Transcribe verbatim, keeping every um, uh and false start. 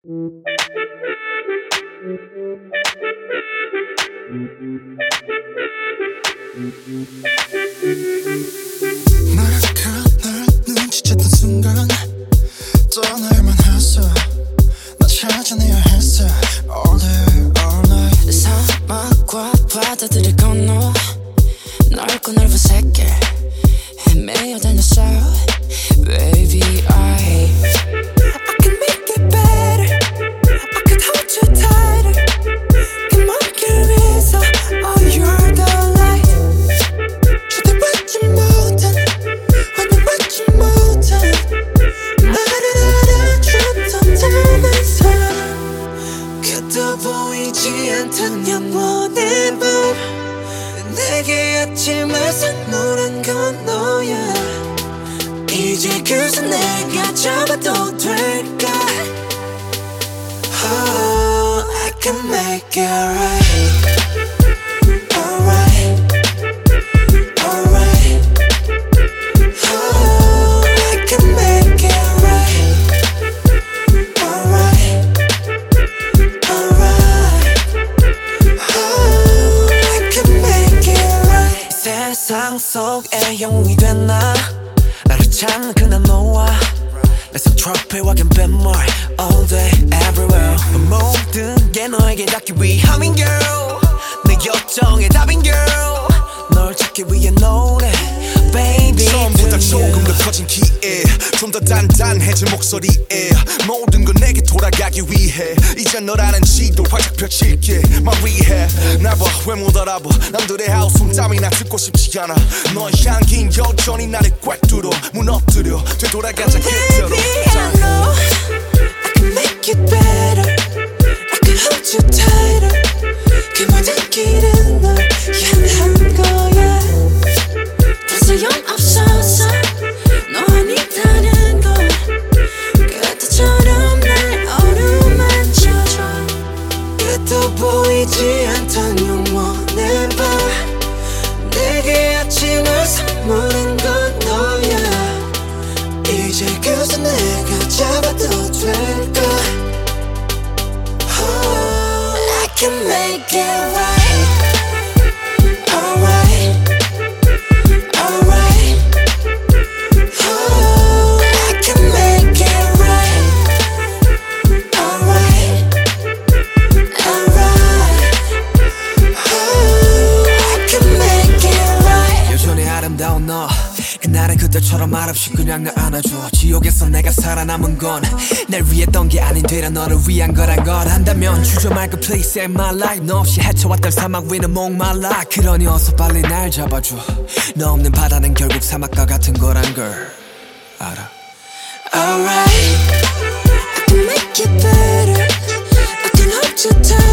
널 눈치챘던 순간 떠날만 했어. 나 찾아내야 했어. All day all night. 사막과 바다들을 건너 넓고 넓은 세계 헤매어 다녔어. Baby I I can make it better. I can hold you tighter. Come on 길 위에서 Oh you're the light. 주들 받지 못한 환영 받지 못한 나를 알아줬던 닮은 사람. 그도 보이지 않던 영원의 밤 내게 아침을 선물한 건 너야. 이제 그새 내가 잡아도 될까? Oh, I can make it right. Alright, alright. Oh, I can make it right. Alright, alright. Oh, I can make it right. 세상 속에 영웅이 됐나? 나를 찾는 그날 너와 내 손 트로피와 갬뱀물 all day everywhere. 모든 게 너에게 닿기 위함인 girl. 내 요청의 답인 girl. 널 찾기 위해 노래 baby. 처음보다 조금 더 커진 기에 좀 더 단단해진 목소리에 모든 건 내게 돌아가기 위해 이제 너라는 지도 활짝 펼칠게 My rehab 날 봐 왜 못 알아봐. 남들의 하우스 땀이나 듣고 싶지 않아. 너의 향긴 여전히 나를 꽉 뚫어 무너뜨려 되돌아가자 그대로. Baby I know I can make it better. I can hold you tighter. 그 모든 길은 널 향한 거야. 더 소용없어서 너 아니다는 걸 그때처럼 날 어루만져줘. 그도 보이지 않던 영원의 밤 내게 아침을 선물한 건 너야. 이제 그새 내가 잡아도 될까? Oh, I can make it right. Alright, alright. Oh, I can make it right. Alright, alright. Oh, I can make it right. 여전히 아름다운 너 그날은 그때처럼 말없이 그냥 날 안아줘. 지옥에서 내가 살아남은 건 날 위했던 게 아닌 되려 너를 위한 거란 걸 안다면 주저 말고 please save my life. 너 없이 헤쳐왔던 사막 위는 목말라. 그러니 어서 빨리 날 잡아줘. 너 없는 바다는 결국 사막과 같은 거란 걸 알아. Alright, I can make it better. I can hold you tight.